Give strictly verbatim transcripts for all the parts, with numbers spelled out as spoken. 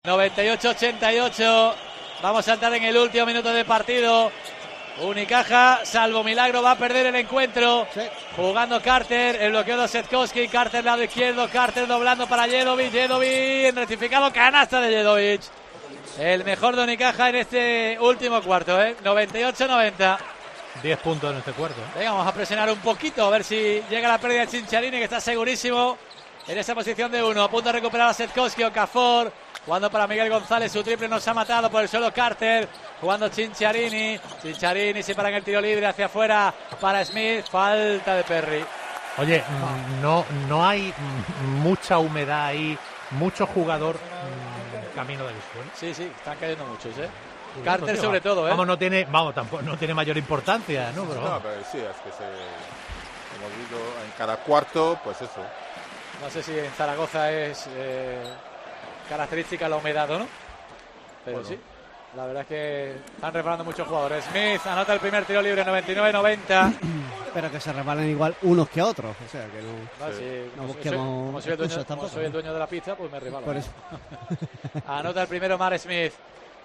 noventa y ocho ochenta y ocho. Vamos a entrar en el último minuto de partido. Unicaja, salvo milagro, va a perder el encuentro. Sí. Jugando Carter, el bloqueo de Setkowski. Carter lado izquierdo, Carter doblando para Jedovic. Jedovic, rectificado, canasta de Jedovic. El mejor de Unicaja en este último cuarto, ¿eh? noventa y ocho noventa. diez puntos en este cuarto. Venga, vamos a presionar un poquito, a ver si llega la pérdida de Cinciarini, que está segurísimo en esa posición de uno. A punto de recuperar a Setkowski, Okafor. Jugando para Miguel González, su triple nos ha matado por el suelo Carter. Jugando Cinciarini. Cinciarini se para en el tiro libre hacia afuera para Smith. Falta de Perry. Oye, no, no hay mucha humedad ahí, mucho jugador camino del suelo. Sí, sí, están cayendo muchos, ¿eh? Sí, Carter sobre va, todo, ¿eh? Vamos, no tiene, vamos, tampoco, no tiene mayor importancia, ¿no? Pero, no, pero sí, es que se, hemos visto en cada cuarto, pues eso. No sé si en Zaragoza es eh, característica la humedad o no, pero bueno, sí, la verdad es que están resbalando muchos jugadores. Smith anota el primer tiro libre, noventa y nueve noventa. Pero que se resbalan igual unos que otros, o sea que no, no, sí, no como busquemos soy, como soy, el dueño, como soy el dueño de la pizza, pues me resbalo. Por eso. Anota el primero Mar Smith.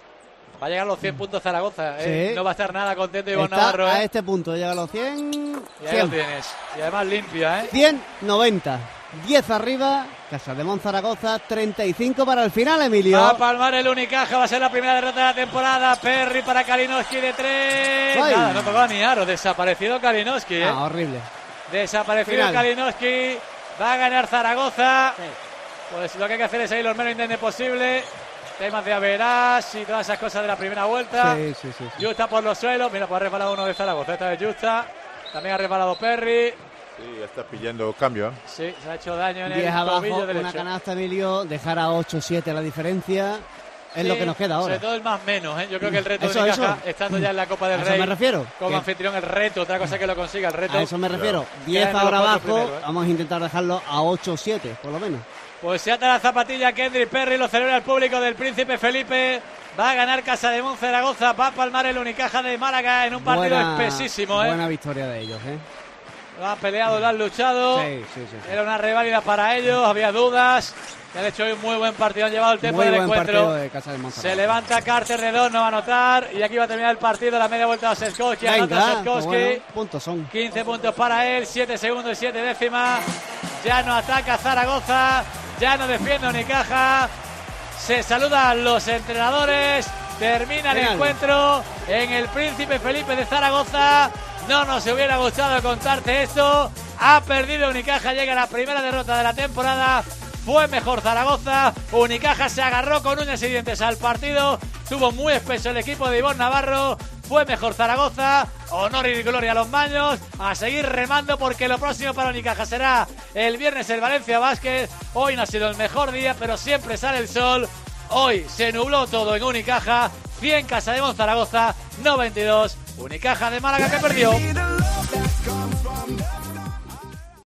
Va a llegar a los cien puntos Zaragoza, ¿eh? Sí. No va a estar nada contento Iván Está Navarro, ¿eh? A este punto llega a los cien. Y ahí lo tienes. Y además limpia, ¿eh? cien noventa. diez arriba. Casademón Zaragoza. treinta y cinco para el final, Emilio. Va a palmar el Unicaja. Va a ser la primera derrota de la temporada. Perry para Kalinowski de tres. Ay. Nada, no tocaba ni aro. Desaparecido Kalinowski, ¿eh? Ah, horrible. Desaparecido Kalinowski. Va a ganar Zaragoza. Sí. Pues lo que hay que hacer es ahí lo menos indemne posible. Temas de averas y todas esas cosas de la primera vuelta. Sí, sí, sí, sí. Justa por los suelos. Mira, pues ha resbalado uno de Zaragoza. Esta vez Justa. También ha resbalado Perry. Sí, ya está pillando cambio. ¿eh? Sí, se ha hecho daño en el abajo, tobillo derecho. Una canasta, Emilio. Dejar a ocho siete la diferencia. Es sí, lo que nos queda ahora. Sobre todo el más menos, ¿eh? Yo creo que el reto eso, de Unicaja, eso. estando ya en la Copa del ¿A Rey. eso me refiero? Como ¿Qué? anfitrión, el reto. Otra cosa que lo consiga, el reto. A eso me refiero. diez ahora abajo. Primero, ¿eh? Vamos a intentar dejarlo a ocho siete, por lo menos. Pues se ata la zapatilla Kendrick Perry, lo celebra el público del Príncipe Felipe. Va a ganar Casademón Zaragoza, va a palmar el Unicaja de Málaga en un partido buena, espesísimo, ¿eh? Buena victoria de ellos, ¿eh? Lo han peleado, lo han luchado. Sí, sí, sí, sí. Era una reválida para ellos, había dudas. Que han hecho hoy un muy buen partido, han llevado el tiempo del encuentro. De Se levanta Carter de dos, no va a anotar. Y aquí va a terminar el partido, la media vuelta de Setkowski. Anota Setkowski. Bueno, puntos son. quince puntos para él, siete segundos y siete décimas. Ya no ataca Zaragoza, ya no defiende Unicaja. Se saludan los entrenadores. Termina el encuentro en el Príncipe Felipe de Zaragoza. No nos hubiera gustado contarte esto. Ha perdido Unicaja, llega la primera derrota de la temporada. Fue mejor Zaragoza. Unicaja se agarró con uñas y dientes al partido. Tuvo muy espeso el equipo de Iván Navarro. Fue mejor Zaragoza. Honor y gloria a los Maños. A seguir remando porque lo próximo para Unicaja será el viernes el Valencia Basket. Hoy no ha sido el mejor día, pero siempre sale el sol. Hoy se nubló todo en Unicaja. cien Casademón Zaragoza, noventa y dos Unicaja de Málaga, que perdió.